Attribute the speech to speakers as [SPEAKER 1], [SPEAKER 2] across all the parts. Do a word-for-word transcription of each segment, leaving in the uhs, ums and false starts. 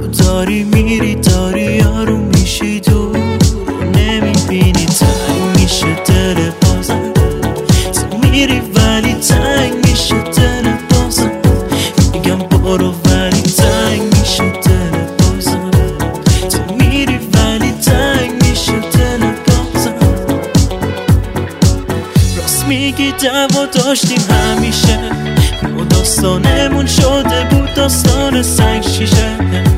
[SPEAKER 1] داری میری داری یارو میشی دور نمیبینی تنگ میشه دل بازم تو میری ولی تنگ میشه دل بازم میگم برو ولی تنگ میشه دل بازم تو میری ولی تنگ میشه دل بازم راست میگی دعوا داشتیم همیشه ما داستانمون شده بود داستان سنگ شیشه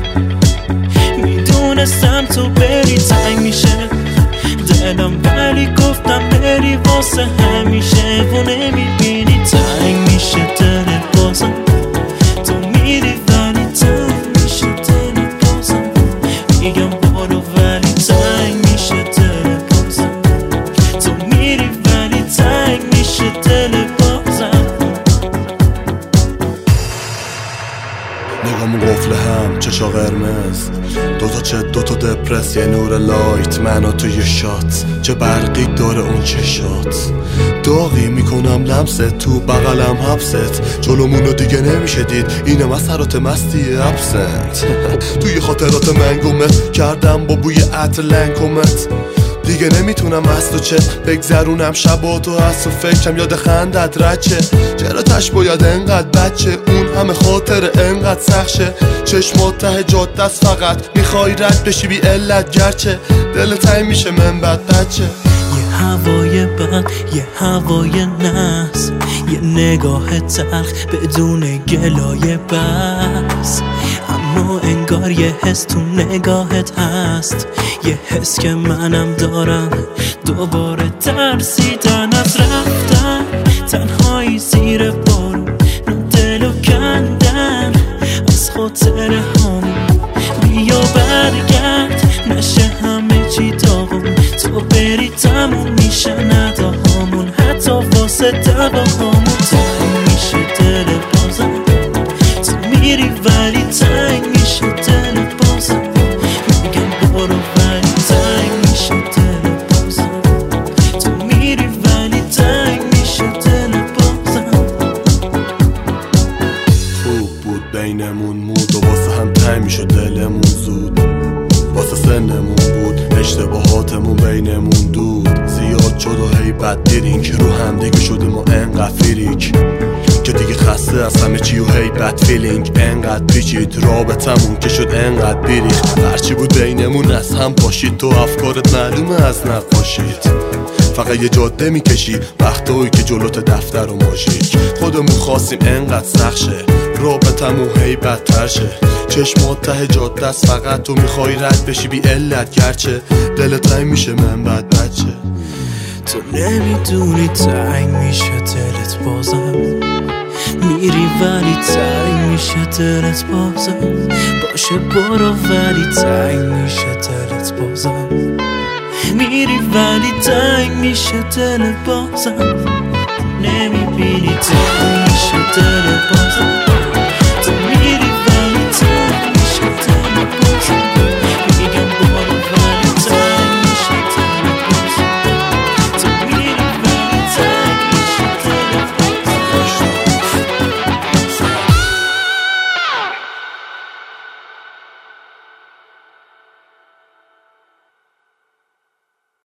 [SPEAKER 1] میدونستم تو بری تنگ میشه دلم ولی گفتم بری واسه همیشه و نمیبینی تنگ میشه دل بازم تو میری ولی تنگ میشه دل بازم میگم برو ولی تنگ میشه دل بازم تو میری ولی تنگ میشه دل بازم
[SPEAKER 2] نگامون قفل هم چشا قرمز دوتا چه دوتا دپرس یه نور لایت من و تو یه شات چه برقی داره اون چشات داغی میکنم لمست تو بغلم حبست جلومونو دیگه نمیشه دید اینم اثرات مستی ابسنت توی خاطرات منگومت کردم با بوی عطر لنگومت دیگه نمیتونم از تو چه بگذرونم شبا تو از تو فکرم یاد خندت رچه چرا تش باید انقدر بچه اون همه خاطر انقدر سخشه چشمات ته جاده است فقط میخوای رد بشی بی علت گرچه دل تنگ میشه من بد بچه
[SPEAKER 1] یه هوای بد یه هوای نحس یه نگاه تلخ بدون گلای بس اما انگار یه حس تو نگاهت هست یه حس که منم دارم دوباره ترسیدن از رفتن تنهایی زیر بارون دلو کندن از خاطر همون بیا برگرد نشه همه چی داغون تو بری تموم میشه نداهامون حتی واسه دواهامون تنگ میشه دل بازم تو میری ولی تنگ میشه دل بازم میگم برو ولی تنگ میشه دل بازم تو میری ولی تنگ میشه دل بازم
[SPEAKER 2] خوب بود بینمون مود و واسه هم تنگ میشه دلمون زود واسه سنمون بود اشتباهاتمون بینمون دود زیاد شد و هی بد دیرین که رو هم دیگه شدیم و انقدر فریک که دیگه خسته از همه چی و هی بد فیلینگ انقدر پیچید رابطمون که شد انقدر بیریخ هرچی بود بینمون از هم پاشید تو افکارت معلومه از نقاشید فقط یه جاده میکشی وقتایی که جلوت دفتر و ماژیک خودمون خواستیم انقدر سخت شه رابطمون هی بدتر شه چشمات ته جاده است فقط تو میخوای رد بشی بی علت گرچه دلت تنگ میشه من بد بچه
[SPEAKER 1] تو نمیدونی تنگ میشه دلت بازم میری ولی تنگ میشه دلت بازم باشه برو ولی تنگ میشه دلت بازم میری ولی تنگ میشه دل بازم نمیبینی تنگ میشه دل بازم